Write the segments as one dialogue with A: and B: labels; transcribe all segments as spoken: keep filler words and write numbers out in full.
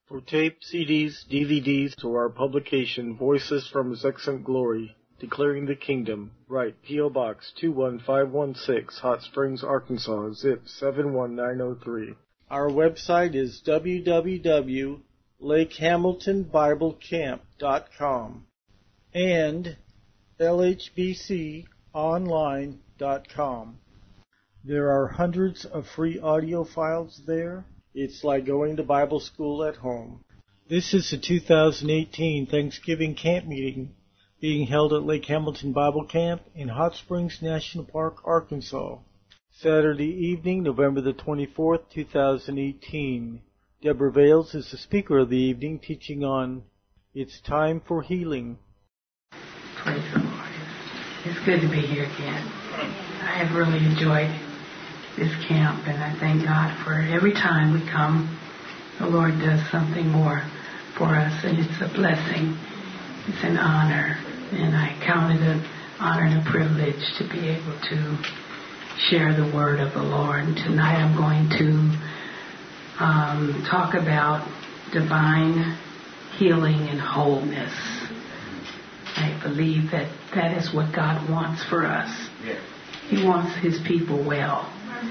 A: For tape, C Ds, D V Ds, or our publication, Voices from His Excellent Glory, Declaring the Kingdom, write P O. Box two one five one six, Hot Springs, Arkansas, zip seven one nine zero three. Our website is w w w dot lake hamilton bible camp dot com and l h b c online dot com. There are hundreds of free audio files there. It's like going to Bible school at home. This is the two thousand eighteen Thanksgiving camp meeting being held at Lake Hamilton Bible Camp in Hot Springs National Park, Arkansas. Saturday evening, November the twenty-fourth, two thousand eighteen. Deborah Vales is the speaker of the evening, teaching on It's Time for Healing.
B: Praise the Lord. It's good to be here again. I have really enjoyed this camp, and I thank God for every time we come, the Lord does something more for us, and it's a blessing. It's an honor, and I count it an honor and a privilege to be able to share the word of the Lord. And tonight I'm going to um, talk about divine healing and wholeness. I believe that that is what God wants for us. He wants His people well.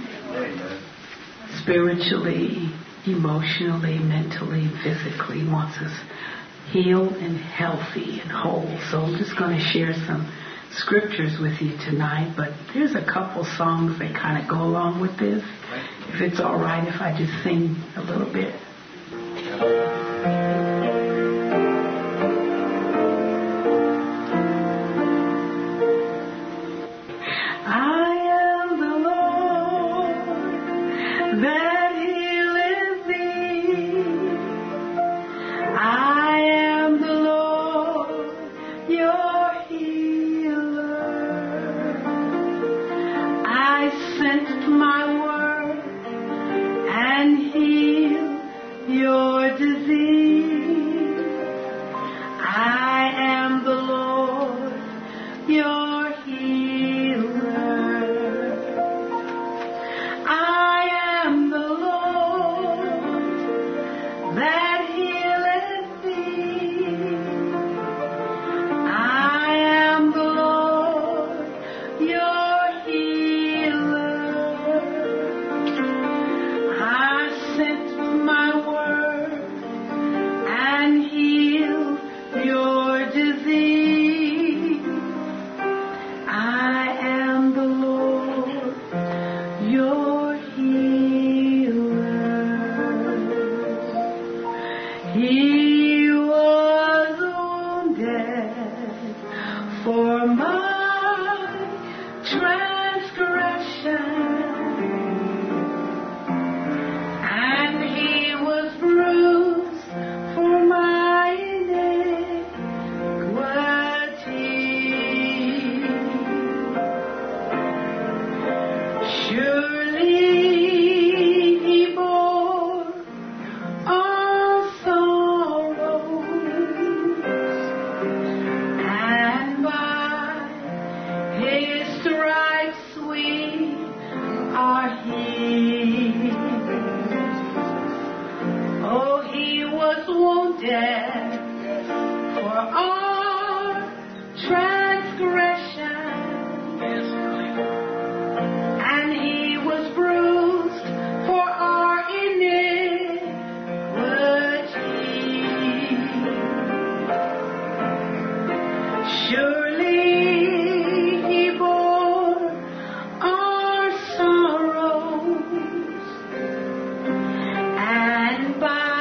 B: Spiritually, emotionally, mentally, physically. He wants us healed and healthy and whole. So I'm just going to share some scriptures with you tonight, but there's a couple songs that kind of go along with this. If it's all right if I just sing a little bit.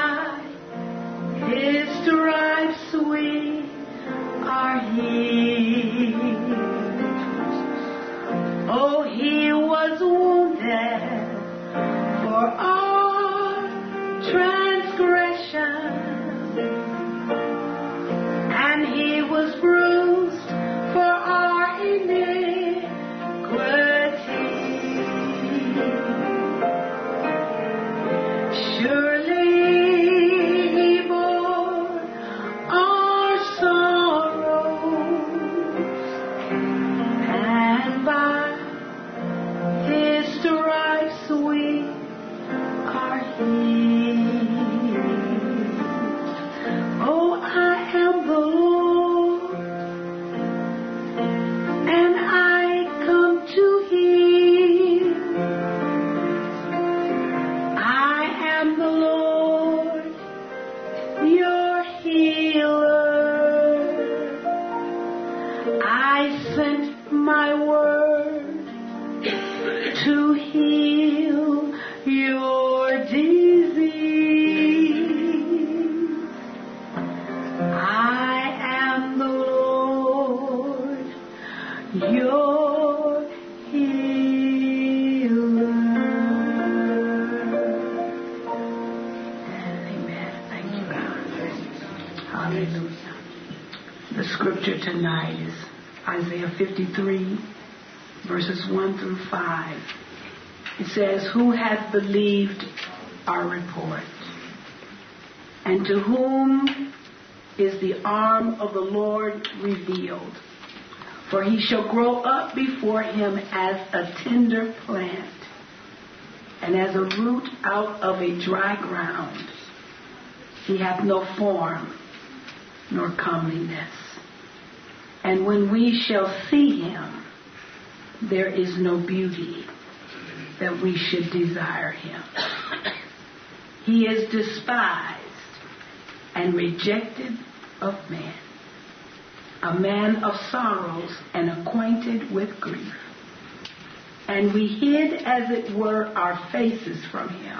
C: His stripes we are healed.
B: Hallelujah. The scripture tonight is Isaiah fifty-three, verses one through five. It says, "Who hath believed our report? And to whom is the arm of the Lord revealed? For he shall grow up before him as a tender plant, and as a root out of a dry ground. He hath no form nor comeliness. And when we shall see him, there is no beauty that we should desire him. He is despised and rejected of men, a man of sorrows and acquainted with grief. And we hid, as it were, our faces from him.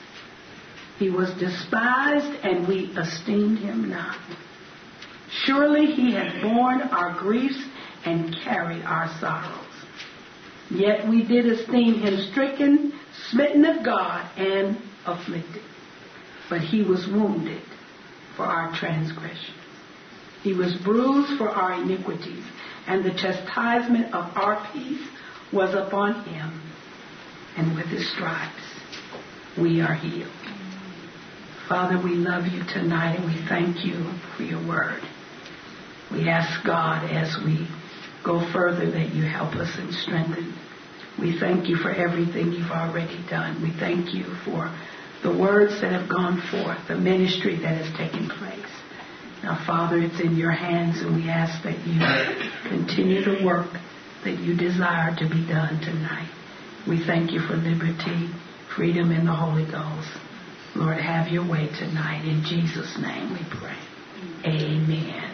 B: He was despised, and we esteemed him not. Surely he hath borne our griefs and carried our sorrows. Yet we did esteem him stricken, smitten of God, and afflicted. But he was wounded for our transgressions. He was bruised for our iniquities, and the chastisement of our peace was upon him, and with his stripes we are healed." Father, we love you tonight, and we thank you for your word. We ask God, as we go further, that you help us and strengthen. We thank you for everything you've already done. We thank you for the words that have gone forth, the ministry that has taken place. Now, Father, it's in your hands, and we ask that you continue the work that you desire to be done tonight. We thank you for liberty, freedom in the Holy Ghost. Lord, have your way tonight. In Jesus' name we pray. Amen.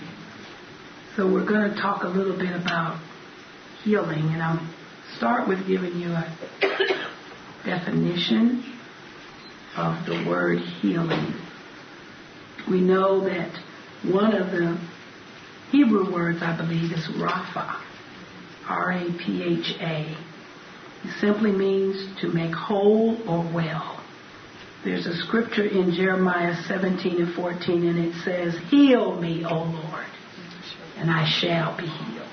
B: So we're going to talk a little bit about healing, and I'll start with giving you a definition of the word healing. We know that one of the Hebrew words, I believe, is Rapha, R A P H A. It simply means to make whole or well. There's a scripture in Jeremiah seventeen and fourteen, and it says, "Heal me, O Lord, and I shall be healed.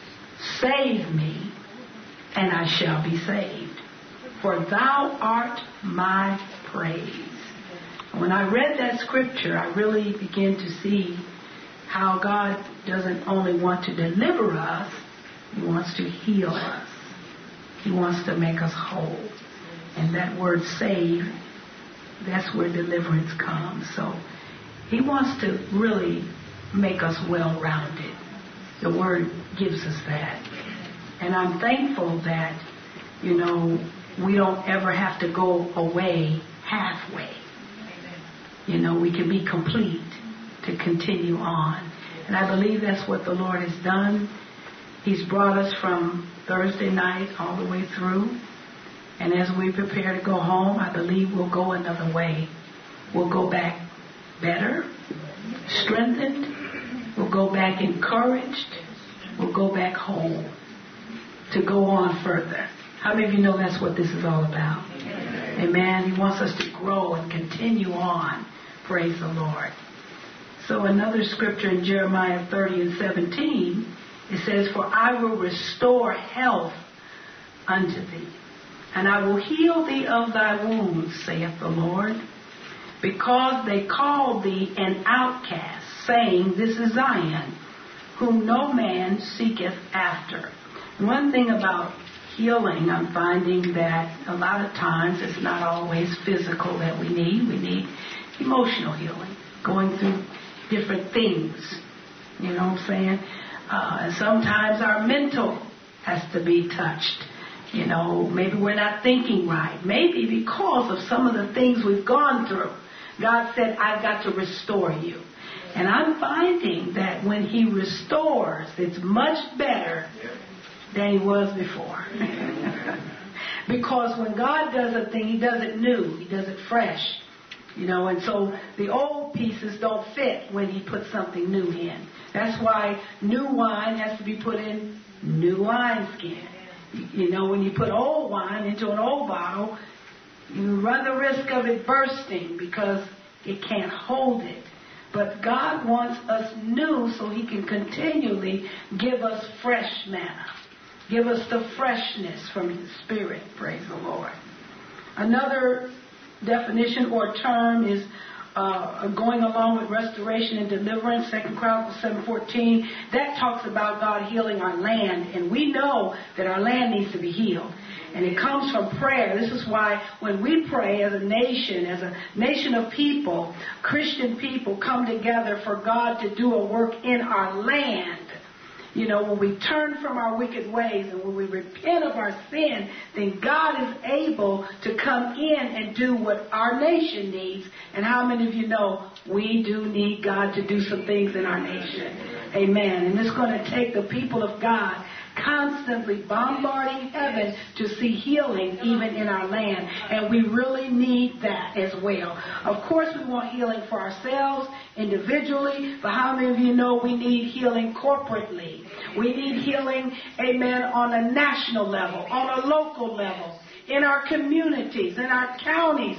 B: Save me, and I shall be saved. For thou art my praise." When I read that scripture, I really began to see how God doesn't only want to deliver us, he wants to heal us. He wants to make us whole. And that word save, that's where deliverance comes. So he wants to really make us well-rounded. The word gives us that. And I'm thankful that, you know, we don't ever have to go away halfway. You know, we can be complete to continue on. And I believe that's what the Lord has done. He's brought us from Thursday night all the way through. And as we prepare to go home, I believe we'll go another way. We'll go back better, strengthened. We'll go back encouraged. We'll go back whole to go on further. How many of you know that's what this is all about? Amen. He wants us to grow and continue on. Praise the Lord. So another scripture in Jeremiah thirty and seventeen, it says, "For I will restore health unto thee, and I will heal thee of thy wounds, saith the Lord, because they called thee an outcast, saying, This is Zion, whom no man seeketh after." One thing about healing, I'm finding that a lot of times it's not always physical that we need. We need emotional healing, going through different things. You know what I'm saying? Uh, and sometimes our mental has to be touched. You know, maybe we're not thinking right. Maybe because of some of the things we've gone through. God said, "I've got to restore you." And I'm finding that when he restores, it's much better than he was before. Because when God does a thing, he does it new. He does it fresh. You know, and so the old pieces don't fit when he puts something new in. That's why new wine has to be put in new wineskin. You know, when you put old wine into an old bottle, you run the risk of it bursting because it can't hold it. But God wants us new so he can continually give us fresh manna. Give us the freshness from his Spirit. Praise the Lord. Another definition or term is uh, going along with restoration and deliverance. Second Chronicles seven fourteen. That talks about God healing our land. And we know that our land needs to be healed. And it comes from prayer. This is why when we pray as a nation, as a nation of people, Christian people come together for God to do a work in our land. You know, when we turn from our wicked ways and when we repent of our sin, then God is able to come in and do what our nation needs. And how many of you know we do need God to do some things in our nation? Amen. And it's going to take the people of God constantly bombarding heaven to see healing even in our land. And we really need that as well. Of course, we want healing for ourselves individually, but how many of you know we need healing corporately? We need healing, amen, on a national level, on a local level, in our communities, in our counties.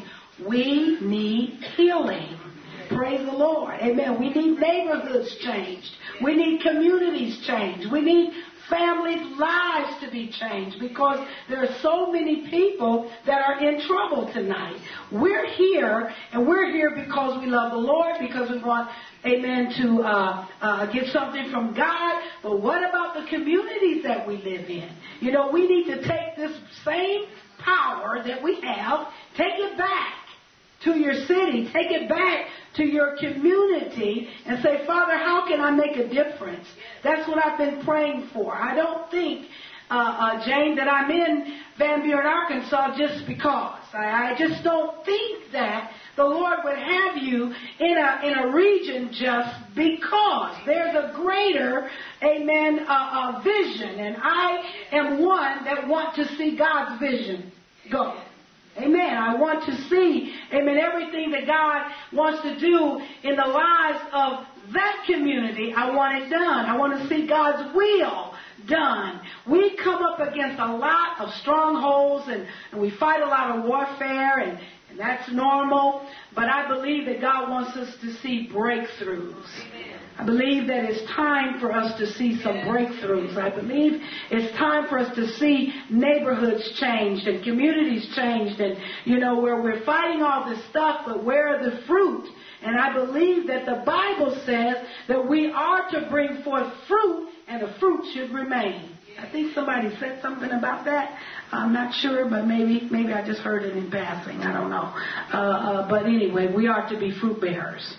B: We need healing. Praise the Lord. Amen. We need neighborhoods changed. We need communities changed. We need families' lives to be changed because there are so many people that are in trouble tonight. We're here, and we're here because we love the Lord, because we want, amen, to uh, uh, get something from God. But what about the communities that we live in? You know, we need to take this same power that we have, take it back to your city, take it back to your community and say, Father, how can I make a difference? That's what I've been praying for. I don't think, uh, uh, Jane, that I'm in Van Buren, Arkansas just because. I, I just don't think that the Lord would have you in a in a region just because. There's a greater, amen, uh, uh, vision. And I am one that want to see God's vision go. Amen. I want to see, amen, everything that God wants to do in the lives of that community. I want it done. I want to see God's will done. We come up against a lot of strongholds and, and we fight a lot of warfare, and, and that's normal. But I believe that God wants us to see breakthroughs. I believe that it's time for us to see some breakthroughs. I believe it's time for us to see neighborhoods changed and communities changed, and, you know, where we're fighting all this stuff, but where are the fruit? And I believe that the Bible says that we are to bring forth fruit, and the fruit should remain. I think somebody said something about that. I'm not sure, but maybe maybe I just heard it in passing. I don't know. Uh, uh, but anyway, we are to be fruit bearers.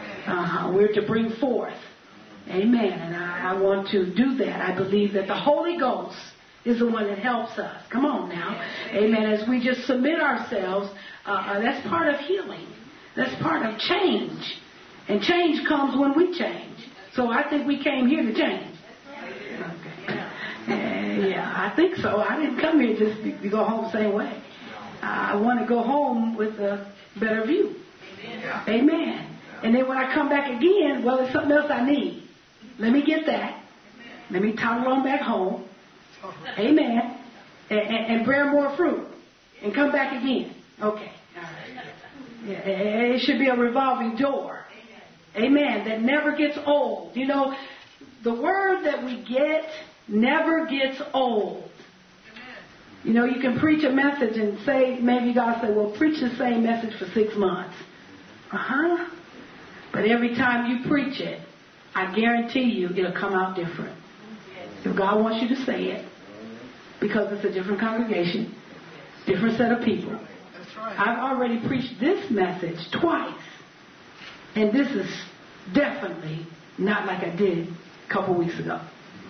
B: Uh, we're to bring forth. Amen. And I, I want to do that. I believe that the Holy Ghost is the one that helps us. Come on now. Amen. As we just submit ourselves, uh, uh, that's part of healing. That's part of change. And change comes when we change. So I think we came here to change. Okay. Uh, yeah, I think so. I didn't come here just to, to go home the same way. Uh, I want to go home with a better view. Amen. And then when I come back again, well, there's something else I need. Let me get that. Let me toddle on back home. Amen. And, and, and bear more fruit. And come back again. Okay. All right. Yeah, it should be a revolving door. Amen. That never gets old. You know, the word that we get never gets old. You know, you can preach a message and say, maybe God said, well, preach the same message for six months. Uh-huh. But every time you preach it, I guarantee you it'll come out different. If God wants you to say it, because it's a different congregation, different set of people.
C: That's right.
B: I've already preached this message twice. And this is definitely not like I did a couple weeks ago.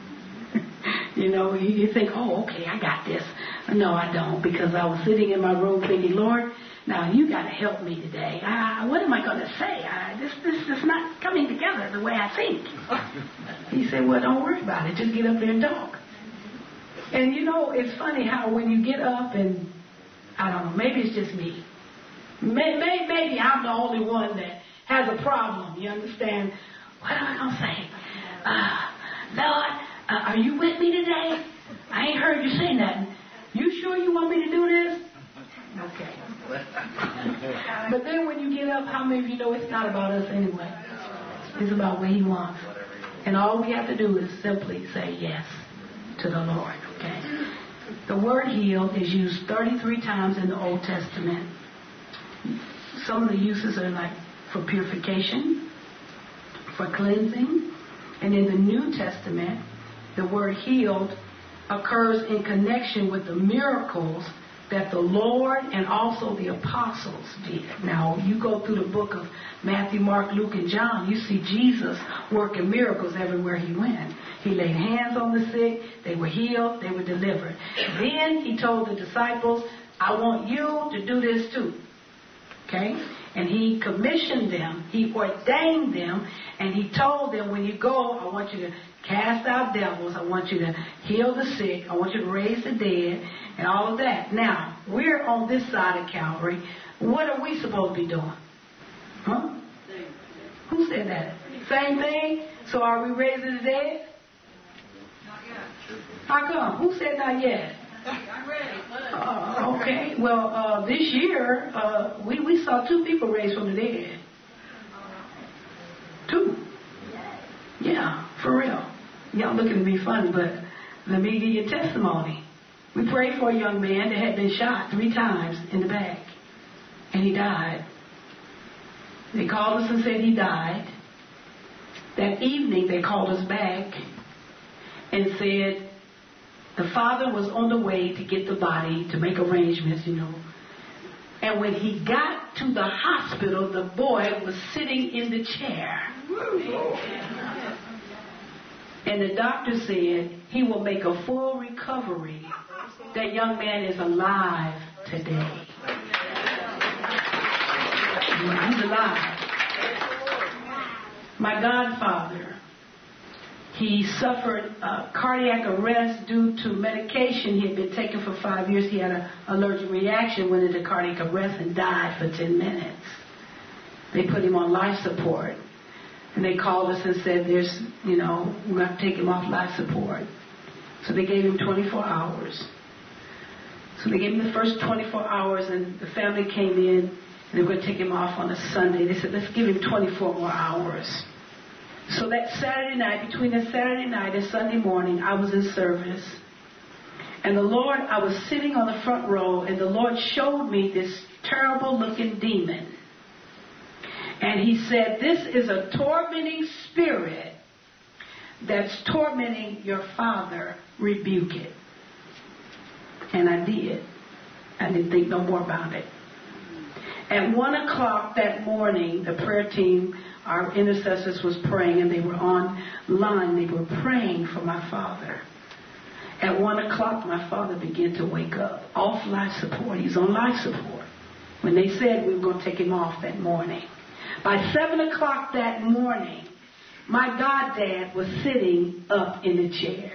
B: You know, you, you think, oh, okay, I got this. No, I don't, because I was sitting in my room thinking, Lord, now you got to help me today. Uh, what am I going to say? Uh, this, this is not coming together the way I think. He said, well, don't worry about it. Just get up there and talk. And, you know, it's funny how when you get up and, I don't know, maybe it's just me. May, may, maybe I'm the only one that has a problem. You understand? What am I going to say? Uh, Lord, uh, are you with me today? I ain't heard you say nothing. You sure you want me to do this? Okay. But then when you get up, how many of you know it's not about us anyway? It's about what he wants. And all we have to do is simply say yes to the Lord. Okay? The word healed is used thirty-three times in the Old Testament. Some of the uses are like for purification, for cleansing. And in the New Testament, the word healed occurs in connection with the miracles that the Lord and also the apostles did. Now, you go through the book of Matthew, Mark, Luke, and John, you see Jesus working miracles everywhere he went. He laid hands on the sick, they were healed, they were delivered. Then he told the disciples, I want you to do this too. Okay? And he commissioned them, he ordained them, and he told them, when you go, I want you to cast out devils, I want you to heal the sick, I want you to raise the dead, and all of that. Now, we're on this side of Calvary. What are we supposed to be doing? Huh? Who said that? Same thing? So are we raising the dead?
C: Not yet.
B: How come? Who said not yet?
C: I'm ready.
B: Uh, okay. Well, uh, this year, uh, we, we saw two people raised from the dead. Two. Yeah, for real. Y'all looking at me funny, but let me give you a testimony. We prayed for a young man that had been shot three times in the back, and he died. They called us and said he died. That evening, they called us back and said the father was on the way to get the body, to make arrangements, you know. And when he got to the hospital, the boy was sitting in the chair. And the doctor said he will make a full recovery. That young man is alive today. He's alive. My godfather, he suffered uh, cardiac arrest due to medication he had been taking for five years. He had an allergic reaction, went into cardiac arrest, and died for ten minutes. They put him on life support. And they called us and said, there's, you know, we're going to take him off life support. So they gave him twenty-four hours. So they gave him the first twenty-four hours, and the family came in, and they were going to take him off on a Sunday. They said, let's give him twenty-four more hours. So that Saturday night, between that Saturday night and Sunday morning, I was in service. And the Lord, I was sitting on the front row, and the Lord showed me this terrible-looking demon. And he said, this is a tormenting spirit that's tormenting your father. Rebuke it. And I did. I didn't think no more about it. At one o'clock that morning, the prayer team, our intercessors, was praying, and they were online. They were praying for my father. At one o'clock, my father began to wake up, off life support. He's on life support. When they said we were going to take him off that morning. By seven o'clock that morning, my goddad was sitting up in the chair.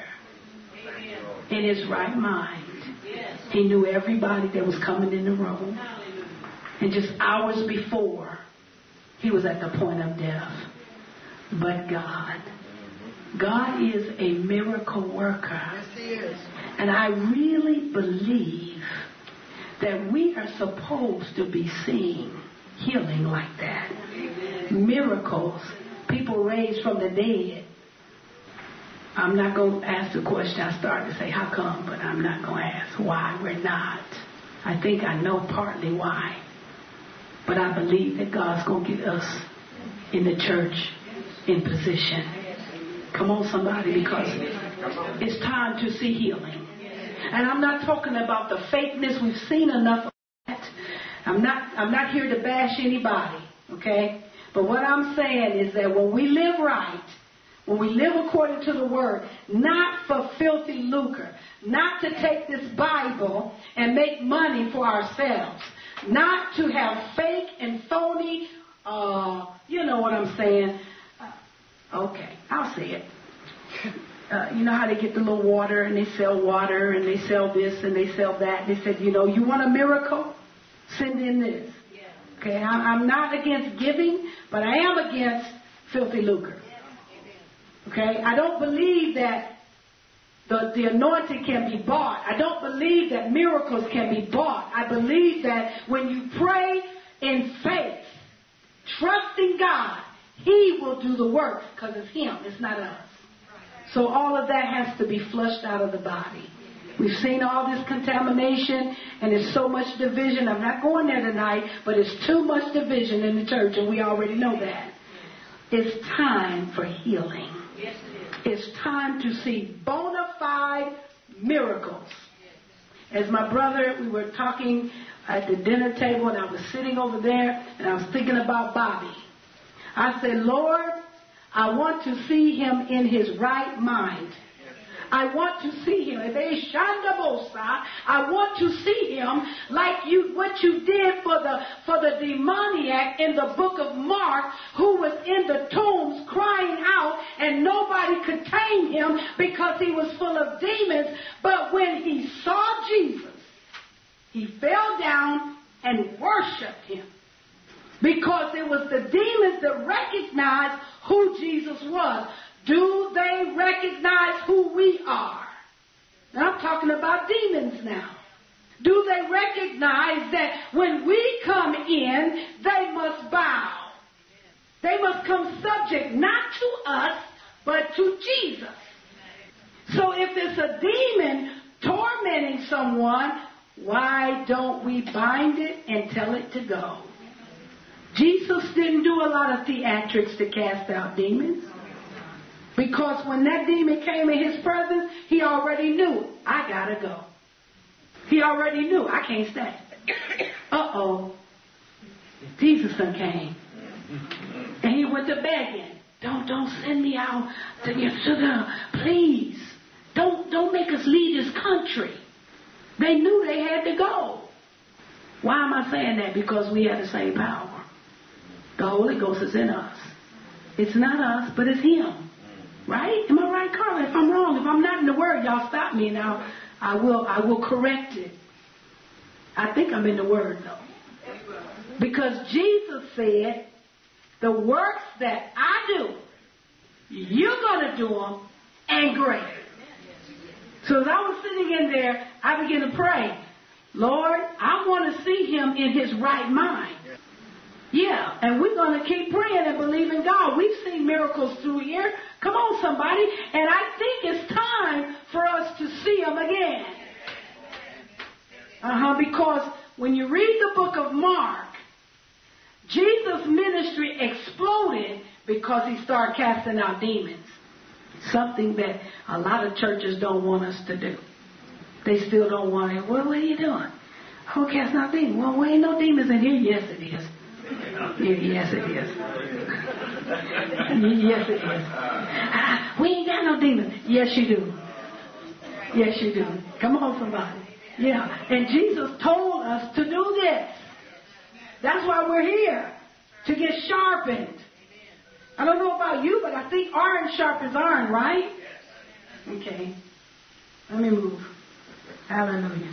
B: In his right mind. He knew everybody that was coming in the room. And just hours before, he was at the point of death. But God, God is a miracle worker.
C: Yes, he is.
B: And I really believe that we are supposed to be seeing healing like that. Miracles. People raised from the dead. I'm not going to ask the question. I started to say, how come? But I'm not going to ask why we're not. I think I know partly why. But I believe that God's going to get us in the church in position. Come on, somebody, because it's time to see healing. And I'm not talking about the fakeness. We've seen enough of that. I'm not, I'm not here to bash anybody, okay? But what I'm saying is that when we live right, when we live according to the Word, not for filthy lucre, not to take this Bible and make money for ourselves, not to have fake and phony, uh, you know what I'm saying. Uh, okay, I'll say it. Uh, you know how they get the little water, and they sell water, and they sell this, and they sell that. They said, you know, you want a miracle? Send in this. Okay, I'm not against giving, but I am against filthy lucre. Okay, I don't believe that the, the anointing can be bought. I don't believe that miracles can be bought. I believe that when you pray in faith, trusting God, He will do the work because it's him. It's not us. So all of that has to be flushed out of the body. We've seen all this contamination and there's so much division. I'm not going there tonight, but it's too much division in the church and we already know that. It's time for healing.
C: Yes, it is.
B: It's time to see bona fide miracles. As my brother, we were talking at the dinner table and I was sitting over there and I was thinking about Bobby. I said, Lord, I want to see him in his right mind. I want to see him. I want to see him like you, what you did for the for the demoniac in the book of Mark, who was in the tombs crying out, and nobody could tame him because he was full of demons. But when he saw Jesus, he fell down and worshipped him, because it was the demons that recognized who Jesus was. Do they recognize who we are? Now I'm talking about demons now. Do they recognize that when we come in, they must bow? They must come subject not to us, but to Jesus. So if it's a demon tormenting someone, why don't we bind it and tell it to go? Jesus didn't do a lot of theatrics to cast out demons. Because when that demon came in his presence, he already knew, I gotta go. He already knew, I can't stay. Uh-oh. Jesus done came. And he went to begging. Don't, don't send me out to your sugar. Please. Don't, don't make us leave this country. They knew they had to go. Why am I saying that? Because we have the same power. The Holy Ghost is in us. It's not us, but it's him. Right? Am I right, Carla? If I'm wrong, if I'm not in the Word, y'all stop me now. I will I will correct it. I think I'm in the Word, though. Because Jesus said, the works that I do, you're going to do them, and greater. So as I was sitting in there, I began to pray, Lord, I want to see him in his right mind. Yeah, and we're going to keep praying and believing God. We've seen miracles through here. Come on, somebody. And I think it's time for us to see them again. Uh-huh, because when you read the book of Mark, Jesus' ministry exploded because he started casting out demons. Something that a lot of churches don't want us to do. They still don't want it. Well, what are you doing? Oh, casting out demons. Well, there ain't no demons in here. Yes, it is. Yes, it is. Yes, it is. Ah, we ain't got no demons. Yes, you do. Yes, you do. Come on, somebody. Yeah. And Jesus told us to do this. That's why we're here. To get sharpened. I don't know about you, but I think iron sharpens iron, right? Okay. Let me move. Hallelujah.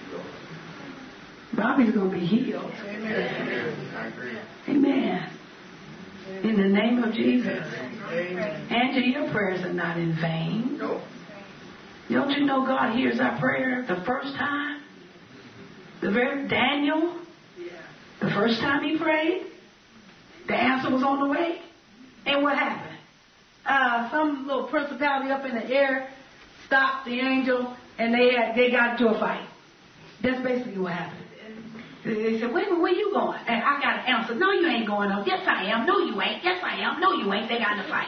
B: Bobby's going to be healed.
A: Amen. I agree.
B: Amen. In the name of Jesus.
A: Amen.
B: Angie, your prayers are not in vain.
A: Nope.
B: Don't you know God hears our prayer the first time? The very Daniel, the first time he prayed, the answer was on the way. And what happened? Uh, some little principality up in the air stopped the angel, and they had, they got into a fight. That's basically what happened. They said, wait a minute, where you going? And I got an answer. No, you ain't going on. Yes, I am. No, you ain't. Yes, I am. No, you ain't. They got in a fight.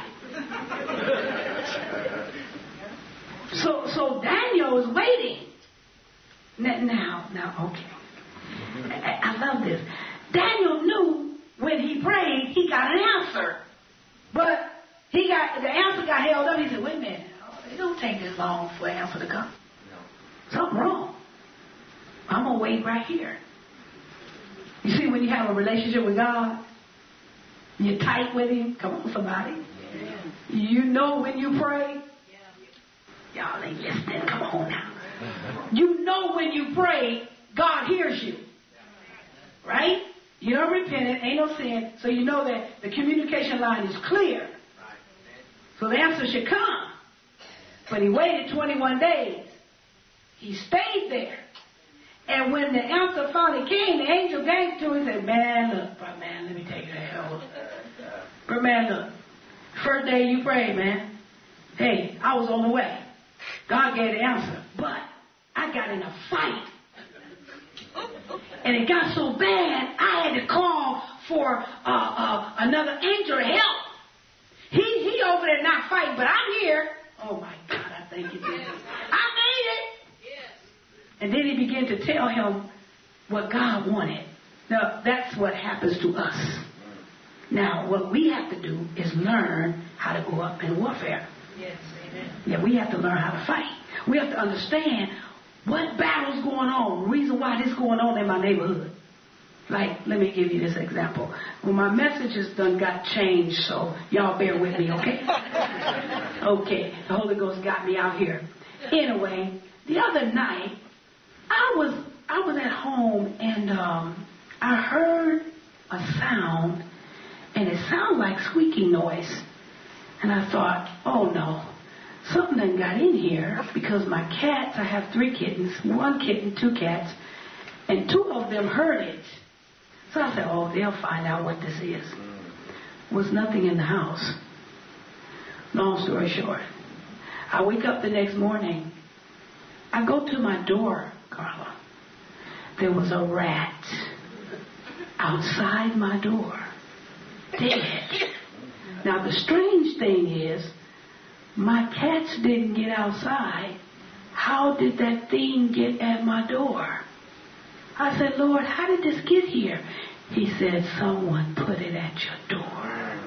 B: so, so Daniel is waiting. Now, now, okay. I, I love this. Daniel knew when he prayed, he got an answer. But he got the answer got held up. He said, wait a minute. It don't take this long for an answer to come. Something wrong. I'm going to wait right here. You see, when you have a relationship with God, you're tight with him. Come on, somebody. Yeah. You know when you pray. Yeah. Y'all ain't listening. Come on now. You know when you pray, God hears you. Right? You don't repent it. Ain't no sin. So you know that the communication line is clear. So the answer should come. But he waited twenty-one days. He stayed there. And when the answer finally came, the angel came to him and said, man, look, man, let me tell you the hell. But man, look, first day you prayed, man, hey, I was on the way. God gave the answer. But I got in a fight. And it got so bad, I had to call for uh, uh, another angel to help. He, he over there not fighting, but I'm here. Oh, my God, I thank you, Jesus. I made it. And then he began to tell him what God wanted. Now, that's what happens to us. Now, what we have to do is learn how to go up in warfare.
C: Yes, amen.
B: Yeah, we have to learn how to fight. We have to understand what battle's going on, the reason why this is going on in my neighborhood. Like, let me give you this example. Well, my messages done got changed, so y'all bear with me, okay? Okay, the Holy Ghost got me out here. Anyway, the other night, I was I was at home, and um, I heard a sound, and it sounded like squeaking noise. And I thought, oh no, something done got in here, because my cats, I have three kittens, one kitten, two cats, and two of them heard it. So I said, oh, they'll find out what this is. Was nothing in the house. Long story short, I wake up the next morning. I go to my door, Carla. There was a rat outside my door, dead. Now, the strange thing is, my cats didn't get outside. How did that thing get at my door? I said, Lord, how did this get here? He said, someone put it at your door.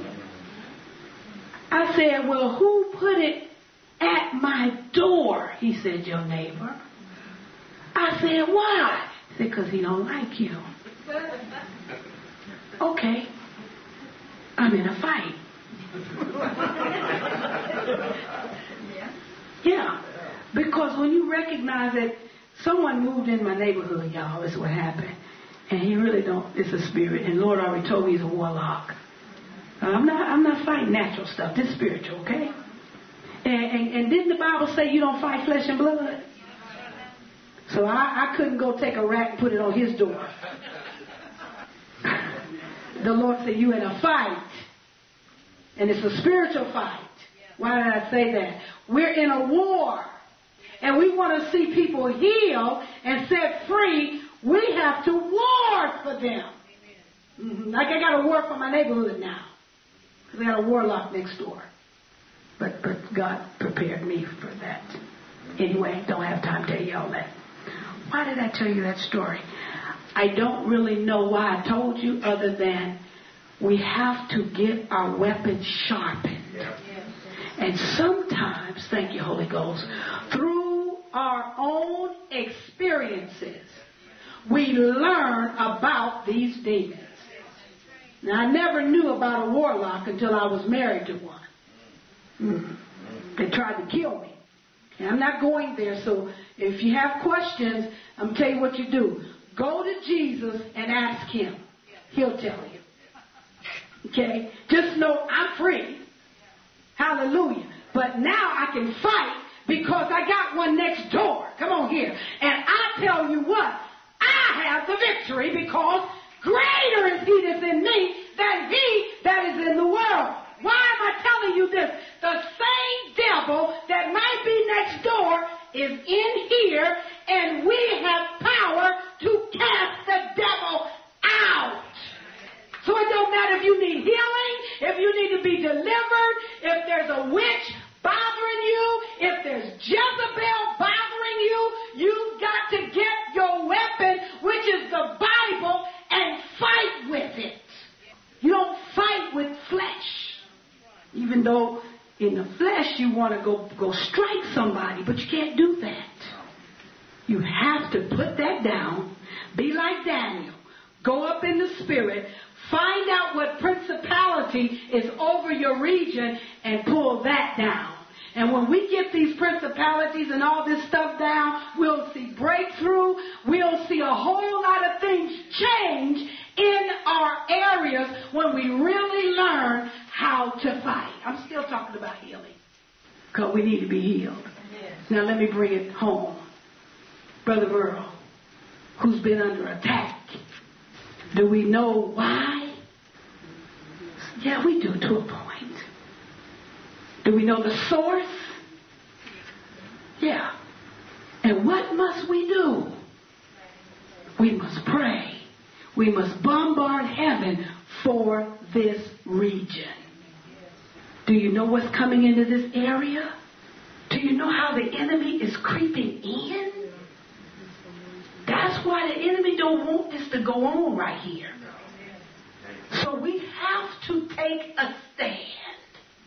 B: I said, well, who put it at my door? He said, your neighbor. I said, why? He said, because he don't like you. Okay. I'm in a fight. Yeah. Because when you recognize that someone moved in my neighborhood, y'all, is what happened. And he really don't, it's a spirit. And Lord already told me he's a warlock. I'm not I'm not fighting natural stuff. This is spiritual, okay? And, and, and didn't the Bible say you don't fight flesh and blood? So I, I couldn't go take a rat and put it on his door. The Lord said you in a fight. And it's a spiritual fight. Why did I say that? We're in a war. And we want to see people healed and set free. We have to war for them. Mm-hmm. Like I got a war for my neighborhood now. Because I got a warlock next door. But but God prepared me for that. Anyway, don't have time to tell you all that. Why did I tell you that story? I don't really know why I told you, other than we have to get our weapons sharpened. Yeah. And sometimes, thank you, Holy Ghost, through our own experiences, we learn about these demons. Now, I never knew about a warlock until I was married to one. Mm. They tried to kill me. And I'm not going there, so if you have questions, I'm going to tell you what you do. Go to Jesus and ask him. He'll tell you. Okay? Just know I'm free. Hallelujah. But now I can fight because I got one next door. Come on here. And I tell you what, I have the victory because greater is he that's in me than he that is in the world. Why am I telling you this? The same devil that might be next door is in here, and we have power to cast the devil out. So it don't matter if you need healing, if you need to be delivered, if there's a witch bothering you, if there's Jezebel bothering you, you've got to get your weapon, which is the Bible, and fight with it. You don't fight with flesh. Even though in the flesh you want to go, go strike somebody, but you can't do that. You have to put that down, be like Daniel, go up in the spirit, find out what principality is over your region, and pull that down. And when we get these principalities and all this stuff down, we'll see breakthrough. We'll see a whole lot of things change in our areas when we really learn how to fight. I'm still talking about healing, because we need to be healed. Yes. Now let me bring it home. Brother Burrow, who's been under attack. Do we know why? Yeah, we do to a point. Do we know the source? Yeah. And what must we do? We must pray. We must bombard heaven for this region. Do you know what's coming into this area? Do you know how the enemy is creeping in? That's why the enemy don't want this to go on right here. So we have to take a stand.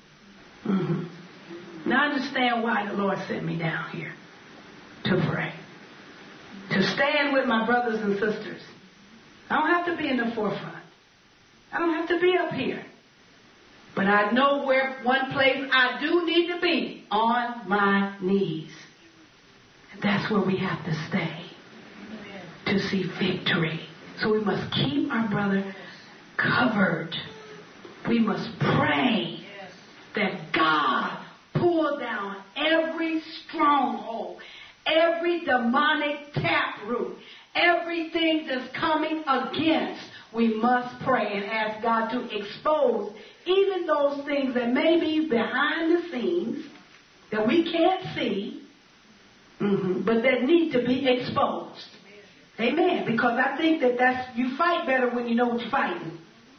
B: Mm-hmm. Now I understand why the Lord sent me down here to pray. To stand with my brothers and sisters. I don't have to be in the forefront. I don't have to be up here. But I know where one place I do need to be, on my knees. And that's where we have to stay to see victory. So we must keep our brother covered. We must pray that God pull down every stronghold, every demonic taproot, everything that's coming against. We must pray and ask God to expose even those things that may be behind the scenes that we can't see, mm-hmm, but that need to be exposed. Amen. Because I think that that's, you fight better when you know what you're fighting.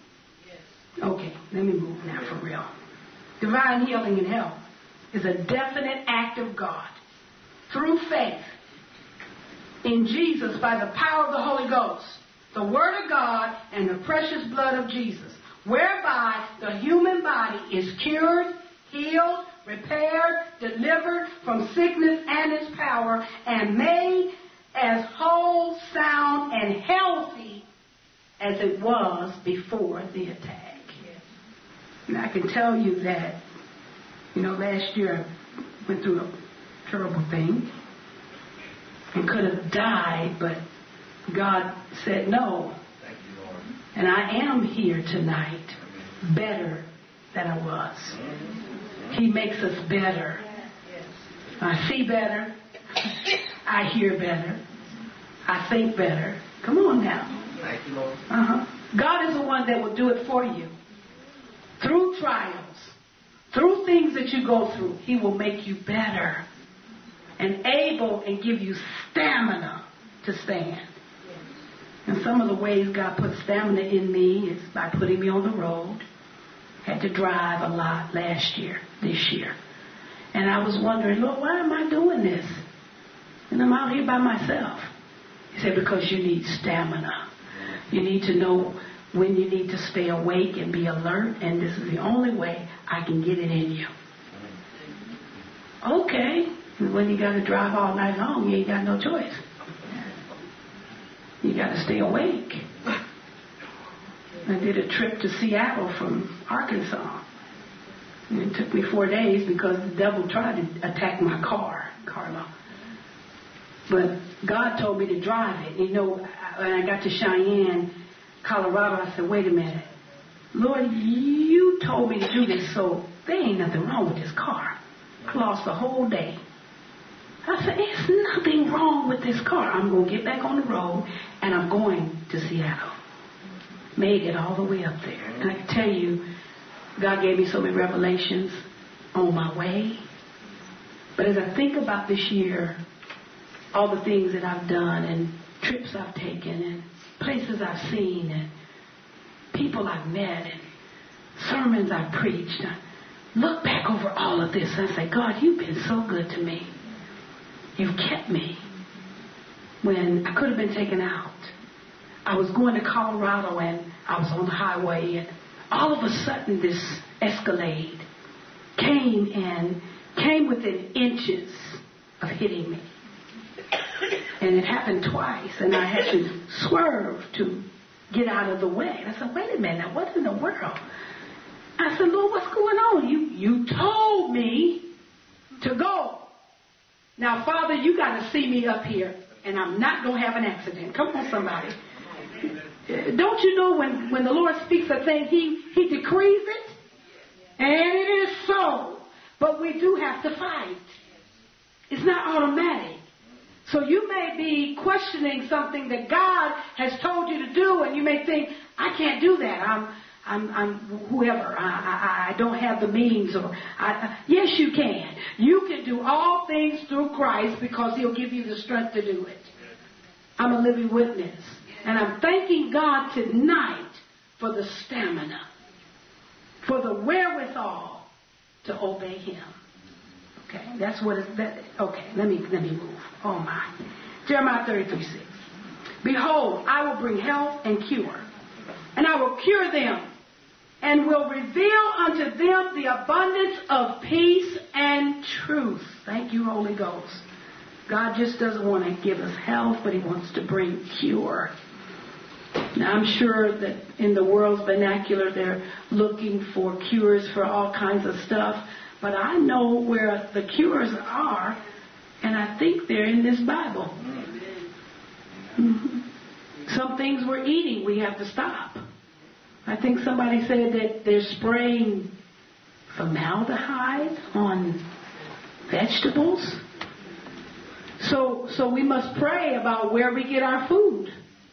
B: Okay, let me move now for real. Divine healing and health is a definite act of God through faith in Jesus by the power of the Holy Ghost, the Word of God, and the precious blood of Jesus, whereby the human body is cured, healed, repaired, delivered from sickness and its power, and made as whole, sound, and healthy as it was before the attack. And I can tell you that, you know, last year I went through a terrible thing and could have died, but God said no.
D: Thank you, Lord.
B: And I am here tonight better than I was. He makes us better. I see better. I hear better. I think better. Come on now.
D: Thank you, Lord.
B: Uh-huh. God is the one that will do it for you. Through trials, through things that you go through, He will make you better and able and give you stamina to stand. And some of the ways God put stamina in me is by putting me on the road. Had to drive a lot last year, this year. And I was wondering, Lord, why am I doing this? And I'm out here by myself. He said, because you need stamina. You need to know when you need to stay awake and be alert, and this is the only way I can get it in you. Okay. And when you got to drive all night long, you ain't got no choice. You got to stay awake. I did a trip to Seattle from Arkansas. And it took me four days because the devil tried to attack my car, Carla. But God told me to drive it. You know, when I got to Cheyenne, Colorado, I said, wait a minute. Lord, you told me to do this, so there ain't nothing wrong with this car. I lost the whole day. I said, there's nothing wrong with this car. I'm going to get back on the road, and I'm going to Seattle. Made it all the way up there. And I can tell you, God gave me so many revelations on my way. But as I think about this year, all the things that I've done and trips I've taken and places I've seen and people I've met and sermons I've preached, I look back over all of this and I say, God, you've been so good to me. You've kept me when I could have been taken out. I was going to Colorado and I was on the highway and all of a sudden this Escalade came and came within inches of hitting me. And it happened twice and I had to swerve to get out of the way. And I said, wait a minute, what in the world? I said, Lord, what's going on? You, you told me to go. Now, Father, you got to see me up here, and I'm not going to have an accident. Come on, somebody. Don't you know when, when the Lord speaks a thing, he, he decrees it? And it is so. But we do have to fight. It's not automatic. So you may be questioning something that God has told you to do, and you may think, I can't do that. I'm, I'm, I'm whoever. I, I, I don't have the means. Or I, yes, you can. You can do all things through Christ because He'll give you the strength to do it. I'm a living witness. And I'm thanking God tonight for the stamina, for the wherewithal to obey Him. Okay, that's what it's, that, okay, let me, let me move. Oh my. Jeremiah thirty-three six. Behold, I will bring health and cure, and I will cure them, and will reveal unto them the abundance of peace and truth. Thank you, Holy Ghost. God just doesn't want to give us health, but He wants to bring cure. Now, I'm sure that in the world's vernacular, they're looking for cures for all kinds of stuff, but I know where the cures are, and I think they're in this Bible. Mm-hmm. Some things we're eating, we have to stop. I think somebody said that they're spraying formaldehyde on vegetables. So, so we must pray about where we get our food.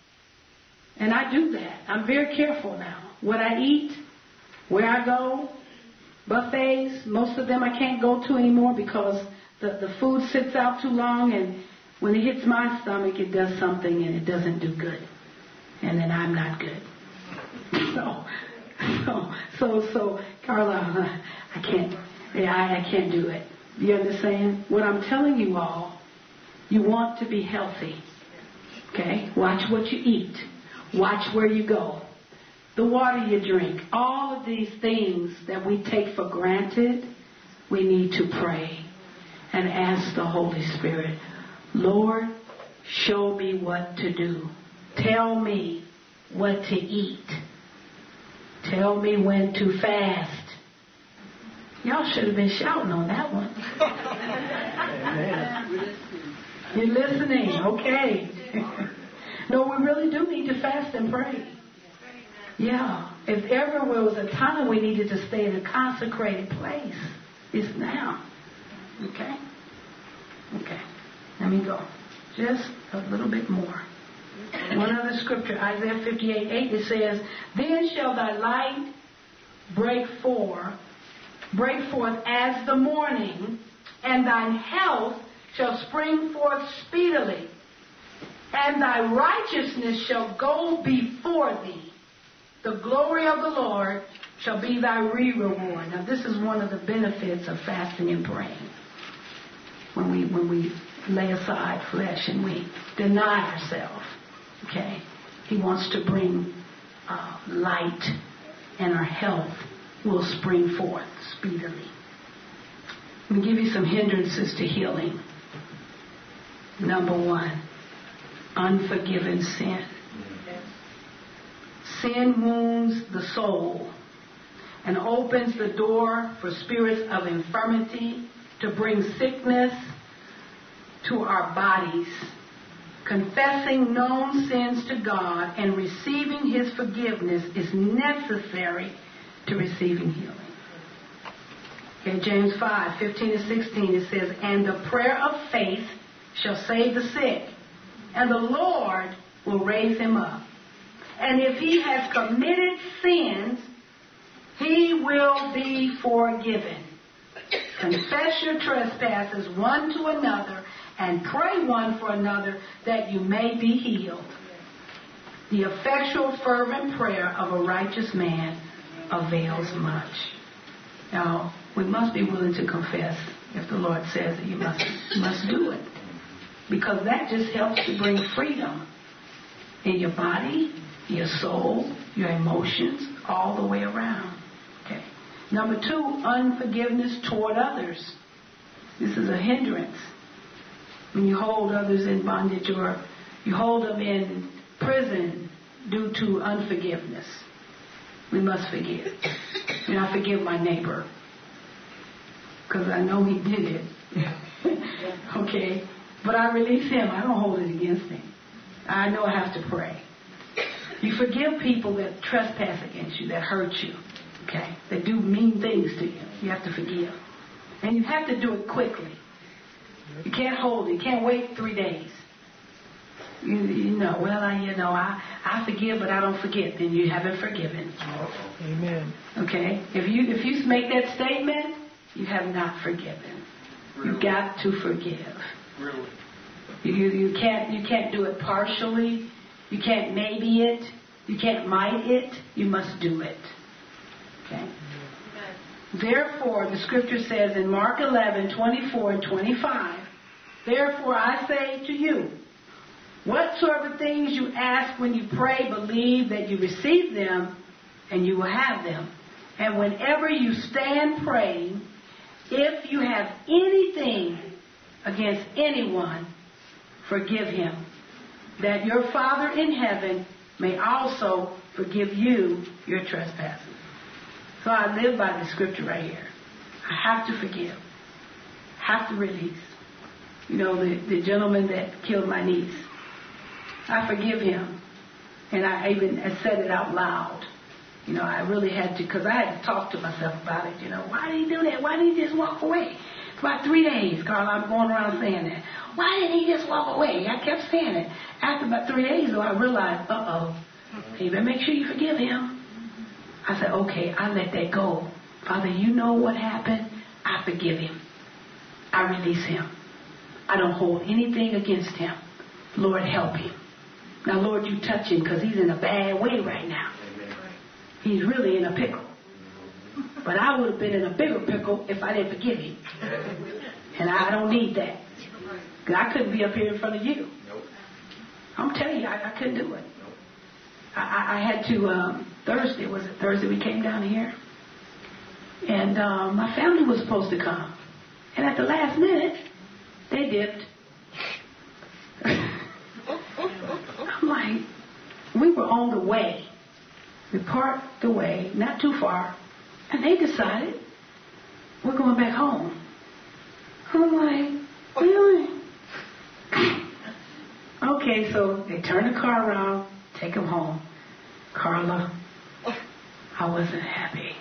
B: And I do that. I'm very careful now. What I eat, where I go, buffets, most of them I can't go to anymore because the, the food sits out too long, and when it hits my stomach, it does something and it doesn't do good. And then I'm not good. So, so, so, so, Carla, I can't, yeah, I, I can't do it. You understand? What I'm telling you all, you want to be healthy. Okay? Watch what you eat. Watch where you go. The water you drink. All of these things that we take for granted, we need to pray and ask the Holy Spirit, Lord, show me what to do. Tell me what to eat. Tell me when to fast. Y'all should have been shouting on that one. You're listening. Okay. No, we really do need to fast and pray. Yeah. If ever there was a time we needed to stay in a consecrated place, it's now. Okay? Okay. Let me go. Just a little bit more. One other scripture, Isaiah fifty-eight eight, it says, Then shall thy light break forth, break forth as the morning, and thine health shall spring forth speedily, and thy righteousness shall go before thee. The glory of the Lord shall be thy re-reward. Now, this is one of the benefits of fasting and praying. When we when we lay aside flesh and we deny ourselves, okay? He wants to bring uh, light, and our health will spring forth speedily. Let me give you some hindrances to healing. Number one, unforgiven sin. Sin wounds the soul and opens the door for spirits of infirmity to bring sickness to our bodies. Confessing known sins to God and receiving His forgiveness is necessary to receiving healing. Okay, James five fifteen and sixteen, it says, And the prayer of faith shall save the sick, and the Lord will raise him up. And if he has committed sins, he will be forgiven. Confess your trespasses one to another, and pray one for another, that you may be healed. The effectual, fervent prayer of a righteous man avails much. Now, we must be willing to confess. If the Lord says that you must, you must do it. Because that just helps to bring freedom in your body, your soul, your emotions, all the way around. Okay. Number two, unforgiveness toward others. This is a hindrance. When you hold others in bondage, or you hold them in prison due to unforgiveness. We must forgive. And I forgive my neighbor, because I know he did it. Okay? But I release him. I don't hold it against him. I know I have to pray. You forgive people that trespass against you, that hurt you, okay? That do mean things to you. You have to forgive. And you have to do it quickly. You can't hold it. You can't wait three days. You, you know, well, I, you know, I, I forgive, but I don't forget. Then you haven't forgiven.
A: Amen.
B: Okay? If you if you make that statement, you have not forgiven. Really? You've got to forgive.
A: Really?
B: You, you can't you can't do it partially. You can't maybe it. You can't might it. You must do it. Okay? Therefore, the scripture says in Mark eleven, twenty-four and twenty-five, therefore I say to you, whatsoever things you ask when you pray, believe that you receive them, and you will have them. And whenever you stand praying, if you have anything against anyone, forgive him, that your Father in heaven may also forgive you your trespasses. So I live by the scripture right here. I have to forgive. Have to release. You know, the, the gentleman that killed my niece. I forgive him. And I even said it out loud. You know, I really had to, because I had to talk to myself about it. You know, why did he do that? Why didn't he just walk away? For about three days, Carl, I'm going around saying that. Why didn't he just walk away? I kept saying it. After about three days, though, I realized, uh-oh, you better make sure you forgive him. I said, okay, I let that go. Father, you know what happened. I forgive him. I release him. I don't hold anything against him. Lord, help him. Now, Lord, you touch him because he's in a bad way right now. He's really in a pickle. But I would have been in a bigger pickle if I didn't forgive him. And I don't need that. Because I couldn't be up here in front of you. I'm telling you, I, I couldn't do it. I, I had to, um, Thursday, was it Thursday we came down here? And um, my family was supposed to come. And at the last minute, they dipped. I'm like, we were on the way. We parked the way, not too far. And they decided, we're going back home. I'm like, really? Okay, so they turn the car around, take them home. Carla, I wasn't happy.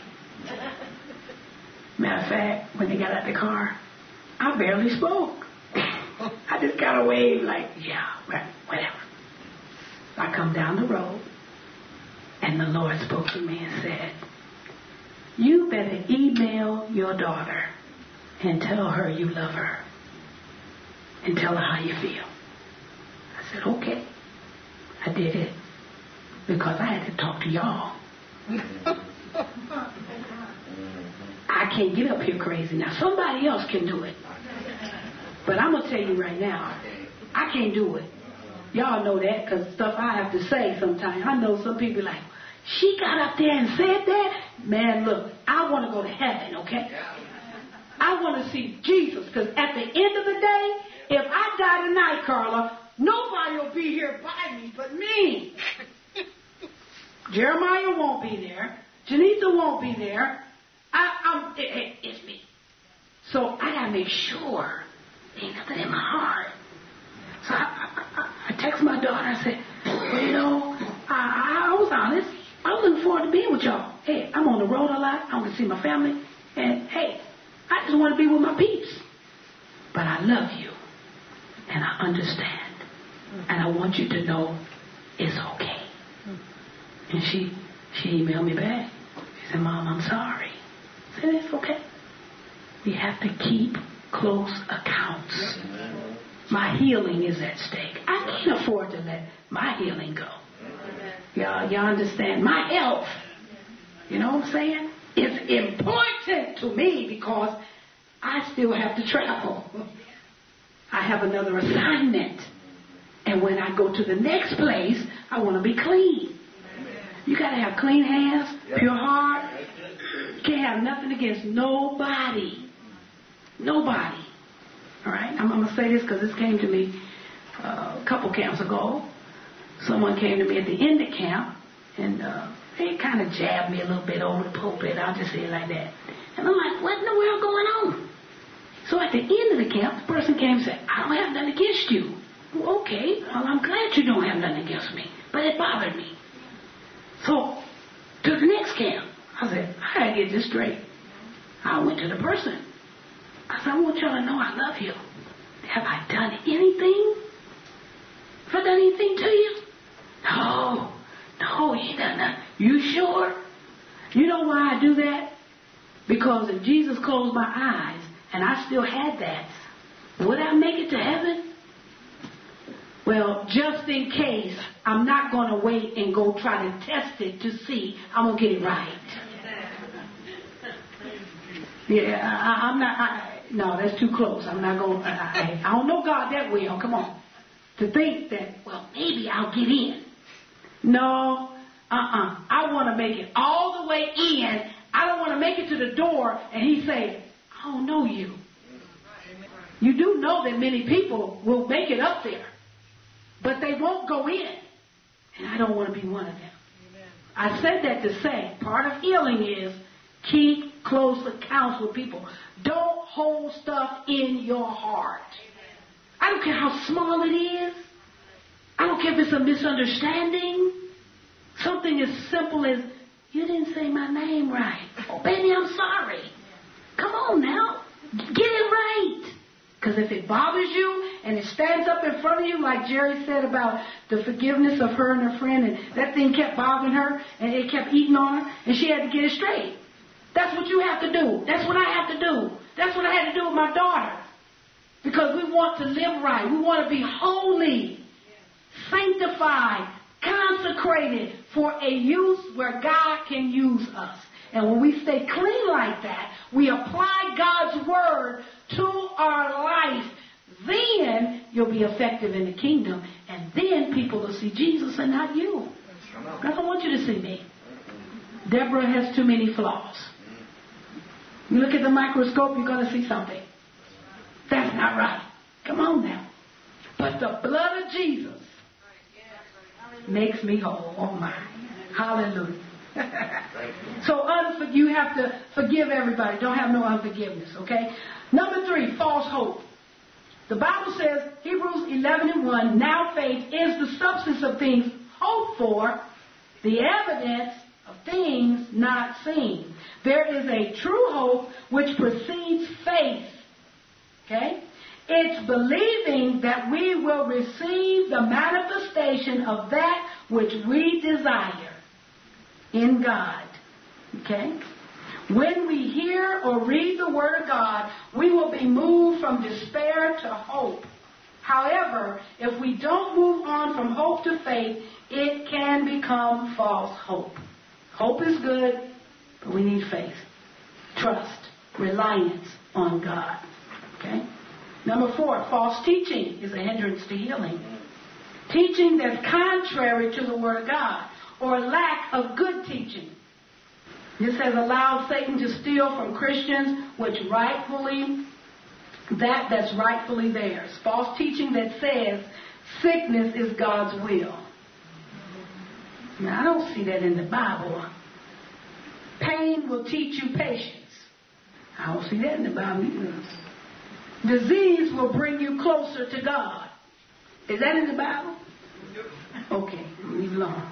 B: Matter of fact, when they got out the car, I barely spoke. I just got a wave like, yeah, whatever. I come down the road, and the Lord spoke to me and said, you better email your daughter and tell her you love her and tell her how you feel. I said, okay. I did it because I had to talk to y'all. I can't get up here crazy now. Somebody else can do it. But I'm going to tell you right now, I can't do it. Y'all know that because stuff I have to say sometimes. I know some people like, she got up there and said that? Man, look, I want to go to heaven, okay? I want to see Jesus because at the end of the day, if I die tonight, Carla, nobody will be here by me but me. Jeremiah won't be there. Janitha won't be there. I, I'm, it, it, it's me. So I got to make sure ain't nothing in my heart. So I, I, I text my daughter and said, well, you know, I, I was honest. I was looking forward to being with y'all. Hey, I'm on the road a lot. I want to see my family. And, hey, I just want to be with my peeps. But I love you. And I understand. And I want you to know it's okay. And she, she emailed me back. She said, Mom, I'm sorry. I said, it's okay. We have to keep close accounts. My healing is at stake. I can't afford to let my healing go. Y'all, y'all understand? My health, you know what I'm saying? It's important to me because I still have to travel. I have another assignment. And when I go to the next place, I want to be clean. You got to have clean hands, pure heart. You can't have nothing against nobody. Nobody. All right? I'm, I'm going to say this because this came to me uh, a couple camps ago. Someone came to me at the end of camp, and uh, they kind of jabbed me a little bit over the pulpit. I'll just say it like that. And I'm like, what in the world going on? So at the end of the camp, the person came and said, I don't have nothing against you. Well, okay, well, I'm glad you don't have nothing against me, but it bothered me. So to the next camp, I said, I got to get this straight. I went to the person. I said, I want y'all to know I love you. Have I done anything Ever done anything to you? No. No, he ain't done nothing. You sure? You know why I do that? Because if Jesus closed my eyes and I still had that, would I make it to heaven? Well, just in case, I'm not going to wait and go try to test it to see I'm going to get it right. Yeah, I, I'm not, I, no, that's too close. I'm not going to, I, I don't know God that well. Come on. To think that, well, maybe I'll get in. No, uh-uh. I want to make it all the way in. I don't want to make it to the door and he say, I don't know you. You do know that many people will make it up there, but they won't go in. And I don't want to be one of them. I said that to say part of healing is keep close accounts with people. Don't hold stuff in your heart. I don't care how small it is. I don't care if it's a misunderstanding. Something as simple as, you didn't say my name right. Oh, baby, I'm sorry. Come on now. Get it right. Because if it bothers you and it stands up in front of you, like Jerry said about the forgiveness of her and her friend, and that thing kept bothering her and it kept eating on her, and she had to get it straight. That's what you have to do. That's what I have to do. That's what I had to do with my daughter. Because we want to live right. We want to be holy, sanctified, consecrated for a use where God can use us. And when we stay clean like that, we apply God's word to our life, then you'll be effective in the kingdom. And then people will see Jesus and not you. I don't want you to see me. Deborah has too many flaws. You look at the microscope, you're going to see something. That's not right. Come on now. But the blood of Jesus makes me whole. Oh my. Hallelujah. So unfor- you have to forgive everybody. Don't have no unforgiveness, okay? Number three, false hope. The Bible says, Hebrews eleven and one, now faith is the substance of things hoped for, the evidence of things not seen. There is a true hope which precedes faith. Okay? It's believing that we will receive the manifestation of that which we desire in God. Okay? When we hear or read the Word of God, we will be moved from despair to hope. However, if we don't move on from hope to faith, it can become false hope. Hope is good, but we need faith, trust, reliance on God. Okay? Number four, false teaching is a hindrance to healing. Teaching that's contrary to the Word of God, or lack of good teaching. This has allowed Satan to steal from Christians which rightfully, that that's rightfully theirs. False teaching that says sickness is God's will. Now, I don't see that in the Bible. Pain will teach you patience. I don't see that in the Bible either. Disease will bring you closer to God. Is that in the Bible? Okay, leave it alone.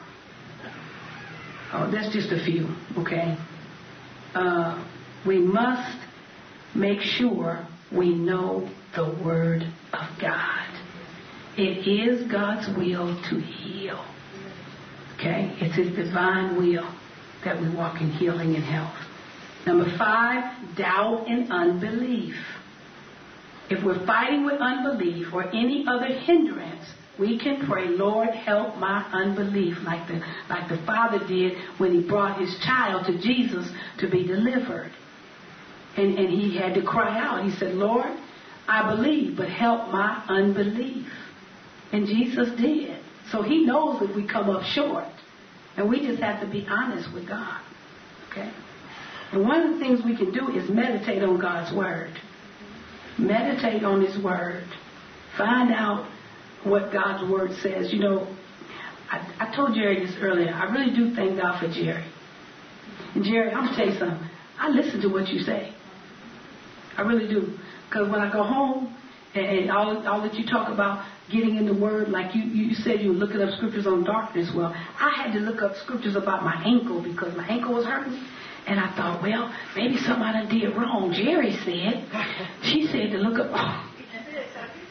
B: Oh, that's just a few, okay? Uh, we must make sure we know the Word of God. It is God's will to heal. Okay? It's His divine will that we walk in healing and health. Number five, doubt and unbelief. If we're fighting with unbelief or any other hindrance, we can pray, Lord, help my unbelief, like the like the father did when he brought his child to Jesus to be delivered. And, and he had to cry out. He said, Lord, I believe, but help my unbelief. And Jesus did. So he knows if we come up short. And we just have to be honest with God. Okay? And one of the things we can do is meditate on God's Word. Meditate on His Word. Find out what God's Word says. You know, I, I told Jerry this earlier. I really do thank God for Jerry. And Jerry, I'm going to tell you something. I listen to what you say. I really do. Because when I go home and, and all, all that you talk about getting in the Word, like you, you said you were looking up scriptures on darkness. Well, I had to look up scriptures about my ankle because my ankle was hurting. And I thought, well, maybe somebody did wrong. Jerry said, she said to look up,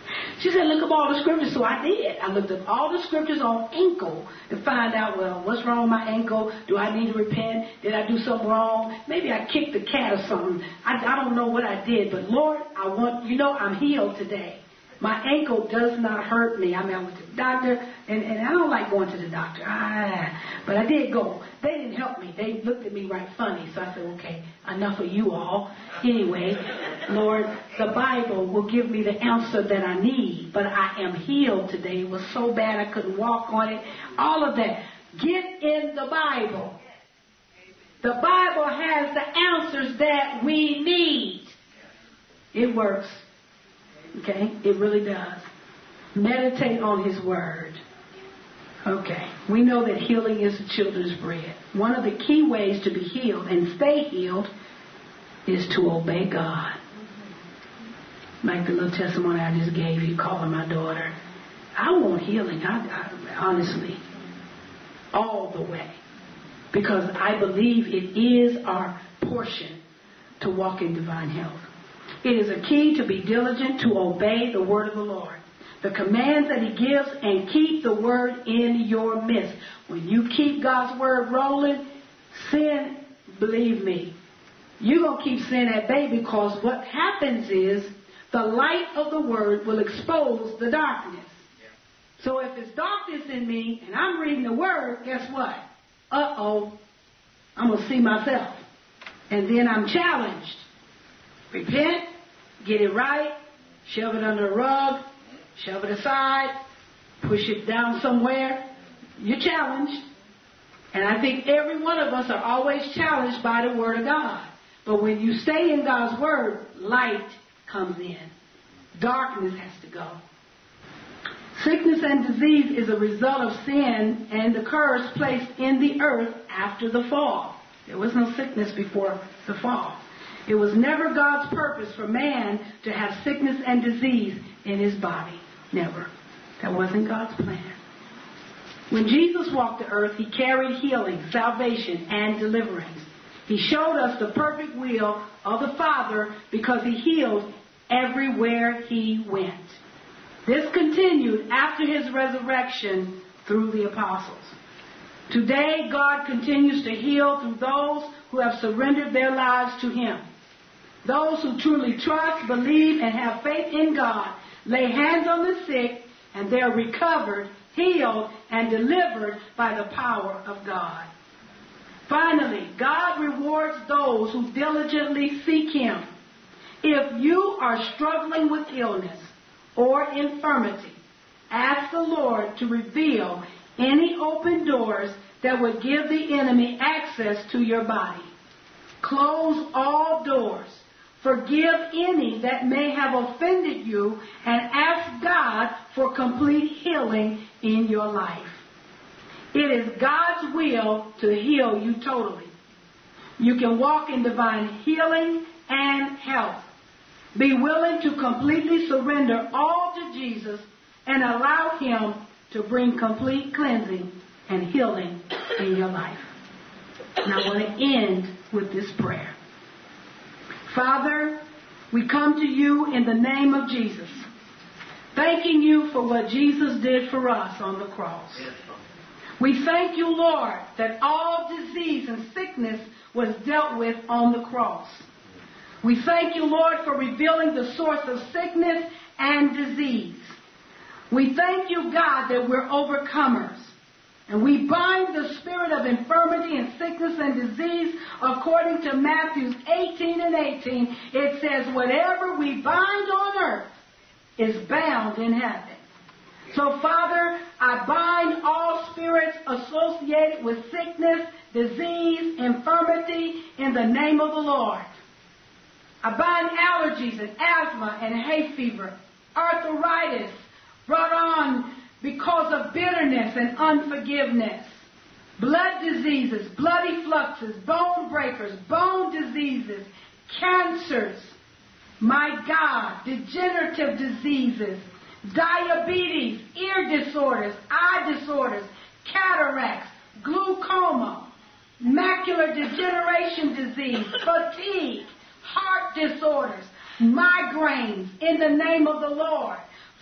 B: She said, look up all the scriptures. So I did. I looked up all the scriptures on ankle to find out, well, what's wrong with my ankle? Do I need to repent? Did I do something wrong? Maybe I kicked the cat or something. I, I don't know what I did. But, Lord, I want, you know, I'm healed today. My ankle does not hurt me. I mean, I went to the doctor, and, and I don't like going to the doctor. Ah, but I did go. They didn't help me. They looked at me right funny. So I said, okay, enough of you all. Anyway, Lord, the Bible will give me the answer that I need. But I am healed today. It was so bad I couldn't walk on it. All of that. Get in the Bible. The Bible has the answers that we need. It works. Okay, it really does. Meditate on His Word. Okay, we know that healing is the children's bread. One of the key ways to be healed and stay healed is to obey God. Like the little testimony I just gave you, calling my daughter. I want healing, I, I, honestly, all the way. Because I believe it is our portion to walk in divine health. It is a key to be diligent to obey the word of the Lord, the commands that He gives, and keep the word in your midst. When you keep God's word rolling, sin, believe me, you're going to keep sin at bay, because what happens is the light of the word will expose the darkness. So if there's darkness in me and I'm reading the word, guess what? Uh-oh, I'm going to see myself. And then I'm challenged. Repent, get it right, shove it under a rug, shove it aside, push it down somewhere. You're challenged. And I think every one of us are always challenged by the Word of God. But when you stay in God's Word, light comes in. Darkness has to go. Sickness and disease is a result of sin and the curse placed in the earth after the fall. There was no sickness before the fall. It was never God's purpose for man to have sickness and disease in his body. Never. That wasn't God's plan. When Jesus walked the earth, He carried healing, salvation, and deliverance. He showed us the perfect will of the Father because He healed everywhere He went. This continued after His resurrection through the apostles. Today, God continues to heal through those who have surrendered their lives to Him. Those who truly trust, believe, and have faith in God lay hands on the sick, and they are recovered, healed, and delivered by the power of God. Finally, God rewards those who diligently seek Him. If you are struggling with illness or infirmity, ask the Lord to reveal any open doors that would give the enemy access to your body. Close all doors. Forgive any that may have offended you, and ask God for complete healing in your life. It is God's will to heal you totally. You can walk in divine healing and health. Be willing to completely surrender all to Jesus and allow Him to bring complete cleansing and healing in your life. And I want to end with this prayer. Father, we come to You in the name of Jesus, thanking You for what Jesus did for us on the cross. We thank You, Lord, that all disease and sickness was dealt with on the cross. We thank You, Lord, for revealing the source of sickness and disease. We thank You, God, that we're overcomers. And we bind the spirit of infirmity and sickness and disease according to Matthew eighteen and eighteen. It says, whatever we bind on earth is bound in heaven. So, Father, I bind all spirits associated with sickness, disease, infirmity in the name of the Lord. I bind allergies and asthma and hay fever, arthritis brought on because of bitterness and unforgiveness, blood diseases, bloody fluxes, bone breakers, bone diseases, cancers, my God, degenerative diseases, diabetes, ear disorders, eye disorders, cataracts, glaucoma, macular degeneration disease, fatigue, heart disorders, migraines, in the name of the Lord.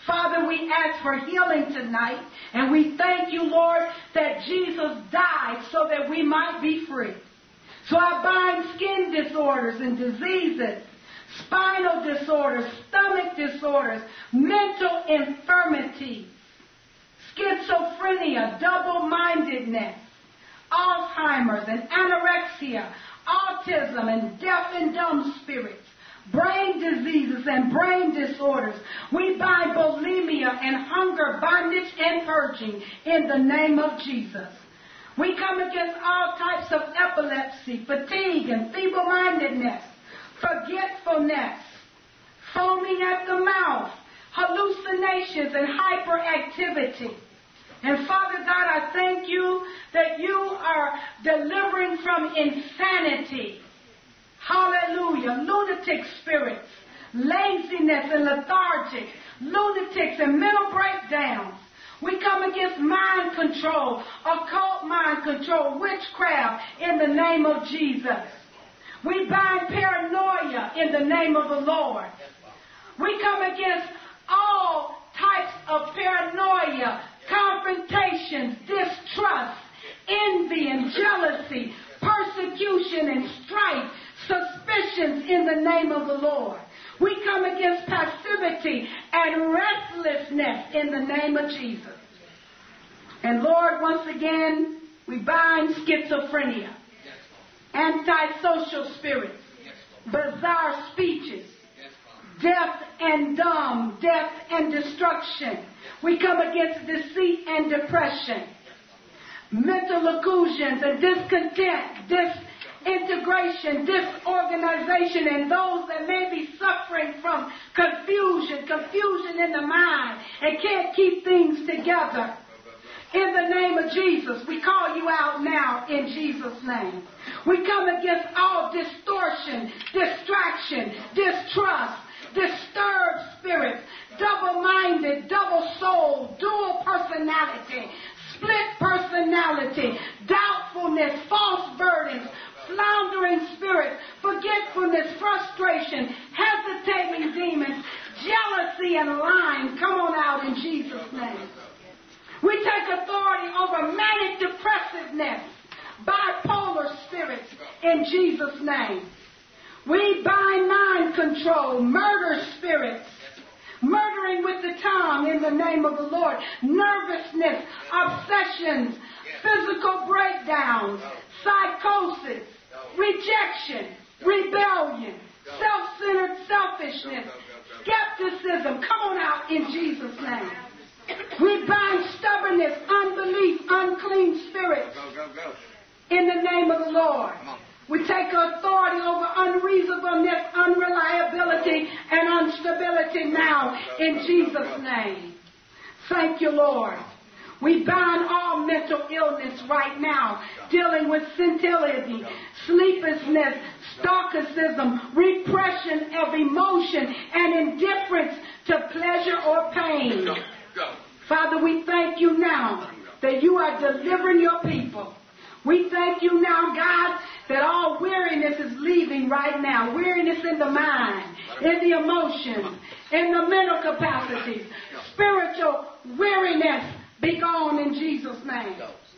B: Father, we ask for healing tonight, and we thank you, Lord, that Jesus died so that we might be free. So I bind skin disorders and diseases, spinal disorders, stomach disorders, mental infirmities, schizophrenia, double-mindedness, Alzheimer's and anorexia, autism and deaf and dumb spirits, brain diseases and brain disorders. We bind bulimia and hunger, bondage and purging in the name of Jesus. We come against all types of epilepsy, fatigue and feeble-mindedness, forgetfulness, foaming at the mouth, hallucinations and hyperactivity. And Father God, I thank you that you are delivering from insanity. Hallelujah. Lunatic spirits, laziness and lethargic, lunatics and mental breakdowns. We come against mind control, occult mind control, witchcraft in the name of Jesus. We bind paranoia in the name of the Lord. We come against all types of paranoia, confrontations, distrust, envy and jealousy, persecution and strife, suspicions in the name of the Lord. We come against passivity and restlessness in the name of Jesus. And Lord, once again, we bind schizophrenia, antisocial spirits, bizarre speeches, deaf and dumb, death and destruction. We come against deceit and depression, mental illusions and discontent, disintegration, disorganization, and those that may be suffering from confusion, confusion in the mind, and can't keep things together. In the name of Jesus, we call you out now in Jesus' name. We come against all distortion, distraction, distrust, disturbed spirits, double-minded, double-souled, dual personality, split personality, doubtfulness, false burdens, floundering spirits, forgetfulness, frustration, hesitating demons, jealousy and lying. Come on out in Jesus' name. We take authority over manic depressiveness, bipolar spirits in Jesus' name. We bind mind control, murder spirits, murdering with the tongue in the name of the Lord, nervousness, obsessions, physical breakdowns, psychosis, rejection, rebellion, self-centered selfishness, skepticism. Come on out in Jesus' name. We bind stubbornness, unbelief, unclean spirits in the name of the Lord. We take authority over unreasonableness, unreliability, and instability now in Jesus' name. Thank you, Lord. We bind all mental illness right now, dealing with senility, sleeplessness, stoicism, repression of emotion, and indifference to pleasure or pain. Father, we thank you now that you are delivering your people. We thank you now, God, that all weariness is leaving right now. Weariness in the mind, in the emotions, in the mental capacities. Spiritual weariness be gone in Jesus' name.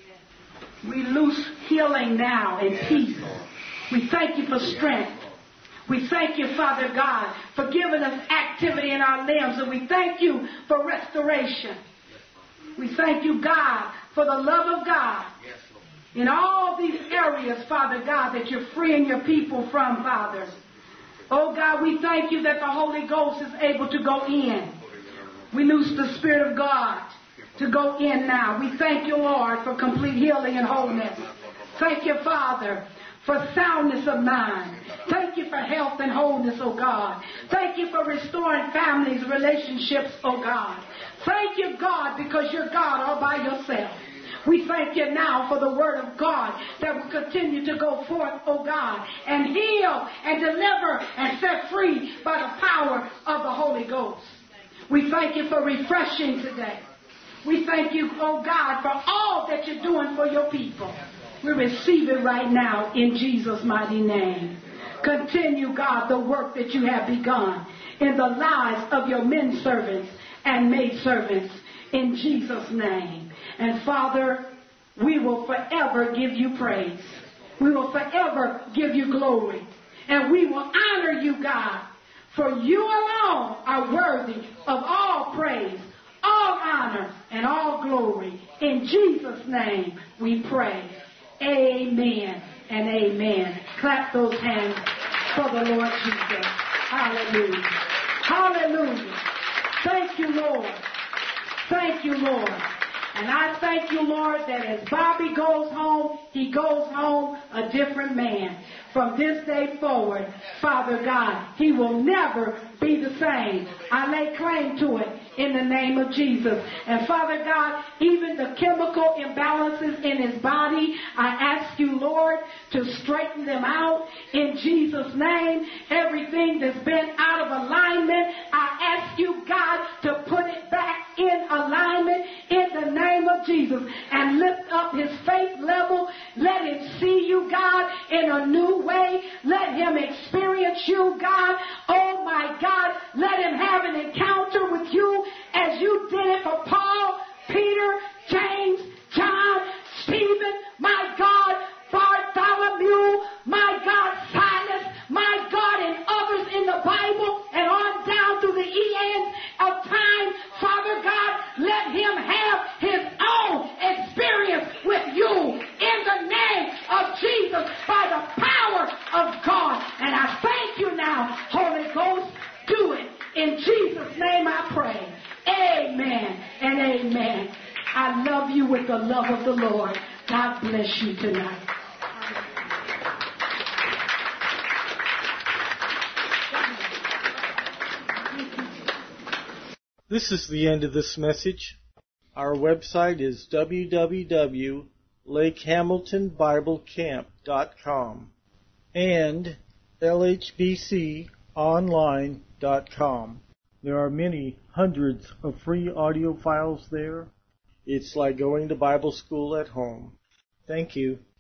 B: We loose healing now and peace. We thank you for strength. We thank you, Father God, for giving us activity in our limbs. And we thank you for restoration. We thank you, God, for the love of God in all these areas, Father God, that you're freeing your people from, Father. Oh, God, we thank you that the Holy Ghost is able to go in. We loose the Spirit of God to go in now. We thank you, Lord, for complete healing and wholeness. Thank you, Father, for soundness of mind. Thank you for health and wholeness, oh God. Thank you for restoring families, relationships, oh God. Thank you, God, because you're God all by yourself. We thank you now for the word of God that will continue to go forth, oh God, and heal and deliver and set free by the power of the Holy Ghost. We thank you for refreshing today. We thank you, oh God, for all that you're doing for your people. We receive it right now in Jesus' mighty name. Continue, God, the work that you have begun in the lives of your men servants and maidservants in Jesus' name. And Father, we will forever give you praise. We will forever give you glory. And we will honor you, God, for you alone are worthy of all praise, all honor, and all glory. In Jesus' name we pray. Amen and amen. Clap those hands for the Lord Jesus. Hallelujah. Hallelujah. Thank you, Lord. Thank you, Lord. And I thank you, Lord, that as Bobby goes home, he goes home a different man. From this day forward, Father God, he will never be the same. I lay claim to it in the name of Jesus. And Father God, even the chemical imbalances in his body, I ask you, Lord, to straighten them out in Jesus' name. Everything that's been out of alignment, I ask you, God, to put it back in alignment in the name of Jesus and lift up his faith level. Let him see you, God, in a new way. Let him experience you, God. Oh my God, let him have an encounter with you as you did it for Paul, Peter, James, John, Stephen, my God, Bartholomew, my God, Silas, my God, and others in the Bible and on down through the eons of time. Father God, let him have his own experience with you in the name of Jesus by the power of God. And I thank you now, Holy Ghost. Do it. In Jesus' name I pray. Amen and amen. I love you with the love of the Lord. God bless you tonight.
A: This is the end of this message. Our website is w w w dot lake hamilton bible camp dot com and l h b c online dot com. There are many hundreds of free audio files there. It's like going to Bible school at home. Thank you.